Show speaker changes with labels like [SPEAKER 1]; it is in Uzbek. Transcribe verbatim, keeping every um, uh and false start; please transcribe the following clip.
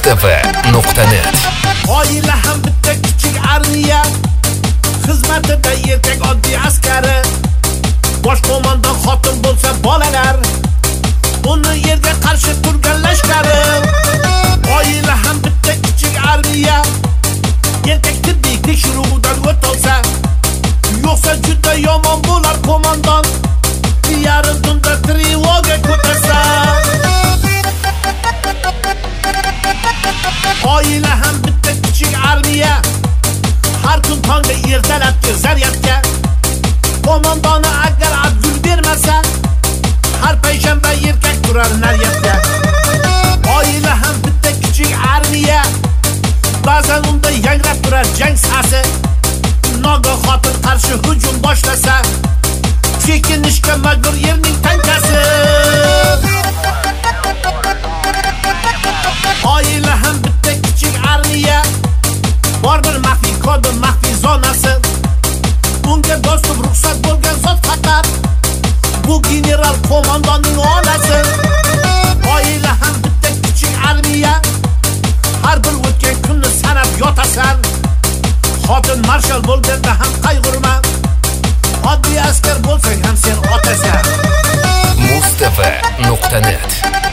[SPEAKER 1] mustafa nuqta net.
[SPEAKER 2] Oila ham bitta kichik armiya, xizmatida erkak oddiy askari, bosh qo'mondon xotin bo'lsa bolalar, uni yerga qarshi turgan lashkari. Oila ham bitta kichik armiya, erkak tibbiy tekshiruvdan o'tolsa, yo'qsa juda yomon bo'lar qo'mondon, yarim tunda trevoga ko'tarsa. Oila ham bitta kichik armiya, har kun tongda ertalabki zaryadga, qo'mondoni agar abdul bermasa, har payshanba erkak turar naryadga. Oila ham bitta kichik armiya, ba'zan unda yangrab turar jang sasi. Nogoh xotin qarshi hujum boshlasa, chekinishga majbur yerning tankasi. Oila ham bitta kichik armiya, bor bir maxfiy kodi, maxfiy zonasi. Unga dostum ruxsat bo'lgan zot faqat bu general qo'mondonning onasi. Oila ham bitta kichik armiya, har bir o'tgan kunni sanab yotasan. Xotin marshal bo'lganda ham qayg'urma, oddiy askar bo'lsang ham sen otasan.
[SPEAKER 1] mustafa nuqta net.